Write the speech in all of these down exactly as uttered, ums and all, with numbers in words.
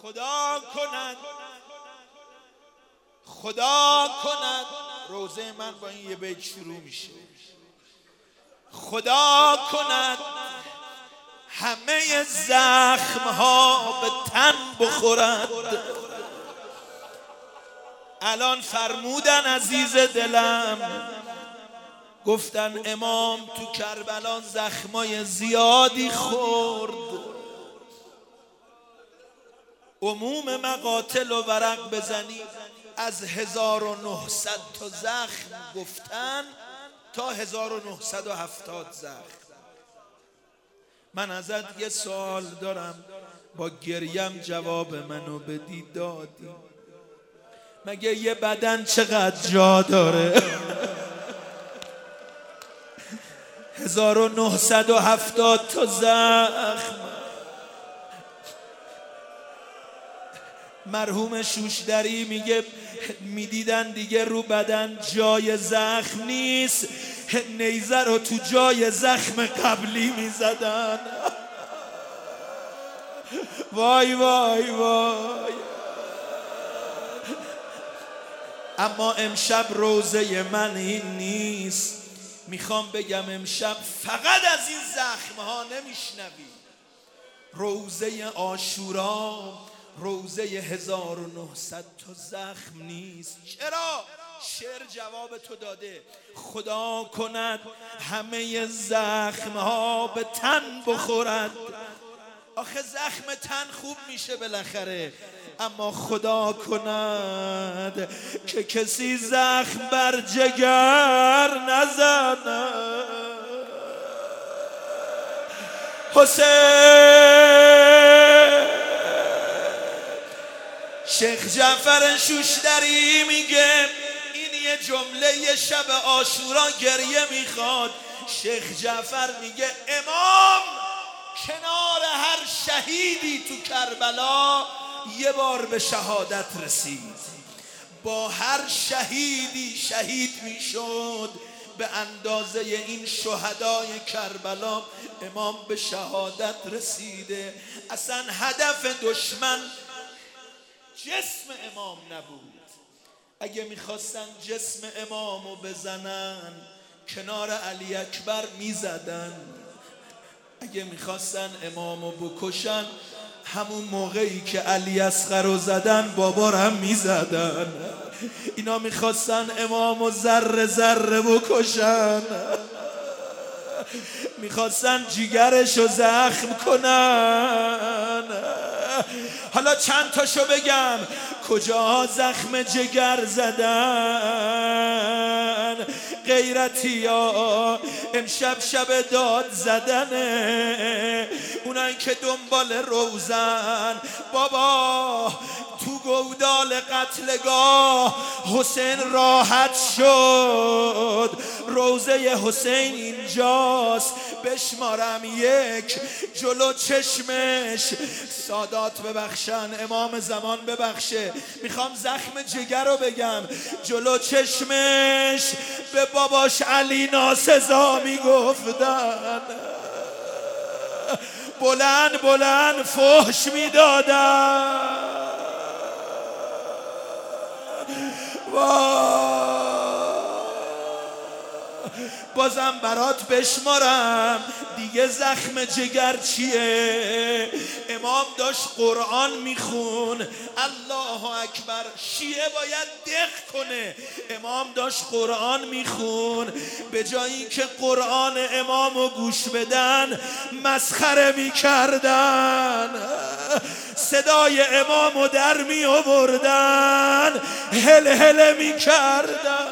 خدا کند خدا کند روزه من با این یه بیت شروع میشه. خدا کند همه زخم ها به تن بخورد. الان فرمودن عزیز دلم، گفتن امام تو کربلا زخمای زیادی خورد. عموم مقاتل و ورق بزنی از هزار و نهصد تا زخم گفتن تا هزار و نهصد و هفتاد زخم. من ازت یه سوال دارم، با گریم جواب منو بدی دادی. مگه یه بدن چقدر جا داره؟ هزار و نهصد و هفتاد تا زخم. مرحوم شوشتری میگه میدیدن دیگه رو بدن جای زخم نیست، نیزه رو تو جای زخم قبلی میزدن. وای وای وای. اما امشب روزه من این نیست. میخوام بگم امشب فقط از این زخم ها نمیشنوی. روزه عاشورا روزه هزار و نهصد تا زخم نیست. چرا؟ شعر جواب تو داده. خدا کند همه زخم ها به تن بخورد. آخه زخم تن خوب میشه بالاخره، اما خدا کند که کسی زخم بر جگر نزنه. حسین شیخ جعفر شوشتری میگه این یه جمله شب عاشورا گریه میخواد. شیخ جعفر میگه امام کنار هر شهیدی تو کربلا یه بار به شهادت رسید. با هر شهیدی شهید میشد به اندازه این شهدای کربلا امام به شهادت رسیده. اصلا هدف دشمن جسم امام نبود. اگه میخواستن جسم امامو بزنن کنار علی اکبر میزدن. اگه میخواستن امامو بکشن همون موقعی که علی اصغر رو زدن بابا رو هم میزدن. اینا میخواستن امامو ذره ذره بکشن، میخواستن جیگرشو زخم کنن. حالا چند تاشو بگم کجا زخم جگر زدن. غیرتی ها امشب شب داد زدنه. اونایی که دنبال روزن بابا تو گودال قتلگاه حسین راحت شد. روزه حسین اینجاست. بشمارم یک جلو چشمش. سادات ببخشن، امام زمان ببخشه، میخوام زخم جگر رو بگم. جلو چشمش به باباش علی ناسزا میگفتن، بلند بلند فحش میدادن. بازم برات بشمارم دیگه زخم جگر چیه. امام داشت قرآن میخون. الله اکبر. شیعه باید دق کنه. امام داشت قرآن میخون. به جایی که قرآن امامو گوش بدن مسخره میکردن. صدای امامو در می آوردن، هل هل میکردن.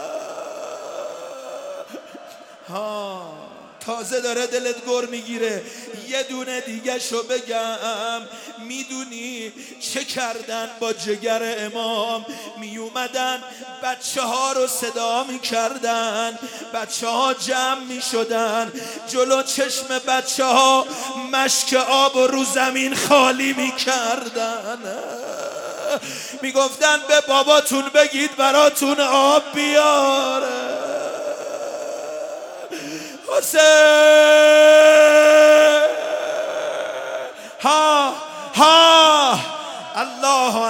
ها تازه داره دلت گر میگیره. یه دونه دیگه شو بگم. میدونی چه کردن با جگر امام؟ می اومدن بچه ها رو صدا میکردن. بچه ها جمع میشدن. جلو چشم بچه ها مشک آب رو زمین خالی میکردن. میگفتن به باباتون بگید براتون آب بیاره. حسین ها ها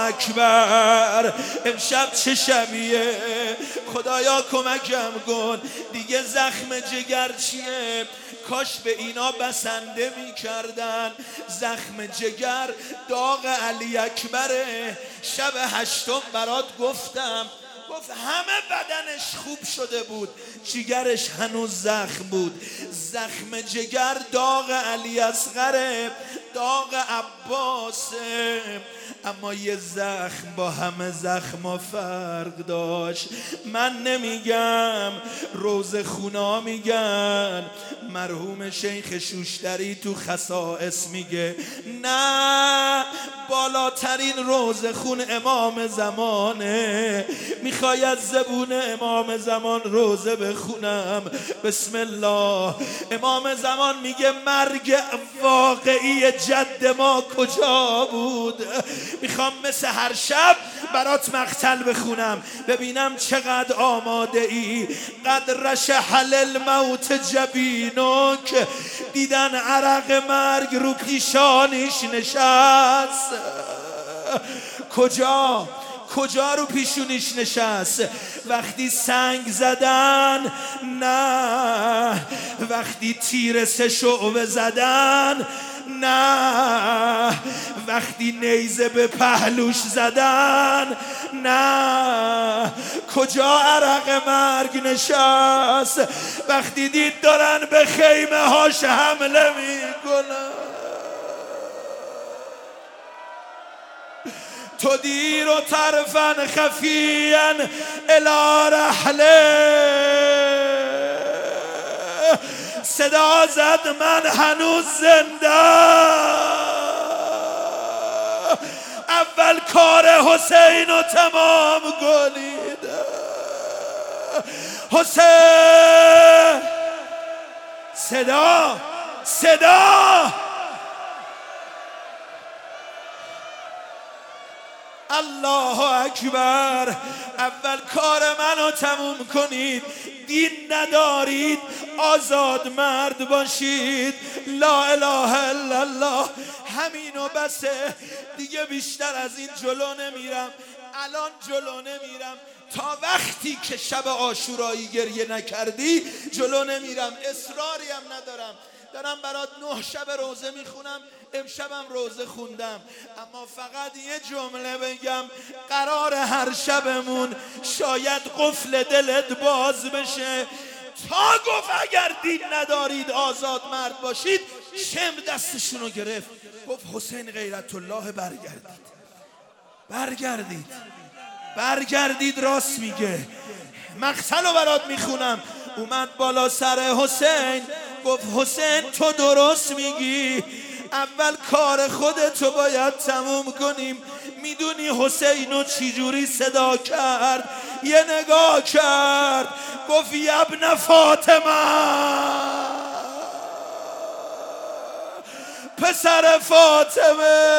اکبر. امشب چه شبیه؟ خدایا کمکم کن. دیگه زخم جگر چیه؟ کاش به اینا بسنده می کردن. زخم جگر داغ علی اکبره. شب هشتم برات گفتم، گفت همه بدنش خوب شده بود، جگرش هنوز زخم بود. زخم جگر داغ علی اصغره، داغ عباسه، اما یه زخم با همه زخما فرق داشت. من نمیگم، روز خونا میگن، مرحوم شیخ شوشتری تو خصائص میگه نه، بالاترین روز خون امام زمانه. میخوای از زبون امام زمان روزه بخونم؟ بسم الله. امام زمان میگه مرگ واقعی جد ما کجا بود؟ میخوام مثل هر شب برات مقتل بخونم ببینم چقدر آماده ای. قد رشحل الموت جبینک، دیدن عرق مرگ رو پیشانیش نشست. کجا؟ کجا رو پیشونیش نشست؟ وقتی سنگ زدن؟ نه. وقتی تیر سه شعبه زدن؟ نه. وقتی نیزه به پهلوش زدن؟ نه. کجا عرق مرگ نشست؟ وقتی دید دارن به خیمه هاش حمله میکنن. تدیر و طرفا خفیا الی رحله. صدا زد من هنوز زنده. اول کار حسین رو تمام کنید. حسین، صدا صدا الله اکبر. اول کار منو تموم کنید. دین ندارید، آزاد مرد باشید. لا اله الا الله. همینو بسه دیگه، بیشتر از این جلو نمیرم. الان جلو نمیرم تا وقتی که شب عاشورایی گریه نکردی جلو نمیرم. اصراری هم ندارم. دارم برات نه شب روزه میخونم، امشبم روزه خوندم، اما فقط یه جمله بگم. قرار هر شبمون شاید قفل دلت باز بشه تا گفت اگر دین ندارید آزاد مرد باشید. شم دستشونو گرفت گفت حسین غیرت الله برگردید. برگردید برگردید راست میگه. مقتل رو برات میخونم. اومد بالا سر حسین گفت حسین تو درست میگی، اول کار خودتو باید تموم کنیم. میدونی حسینو چی جوری صدا کرد؟ یه نگاه کرد گفت ابن فاطمه، پسر فاطمه.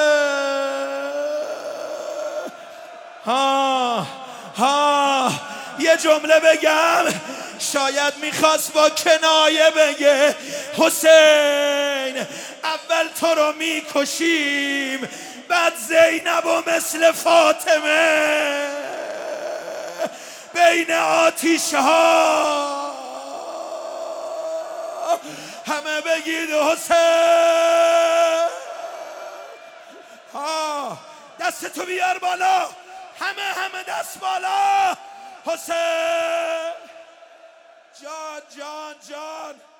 ها ها یه جمله بگم، شاید میخواست با کنایه بگه حسین اول تو رو میکشیم بعد زینب و مثل فاطمه بین آتیش ها همه بگید حسین. ها دستتو بیار بالا، همه همه دست بالا. حسین جان جان جان.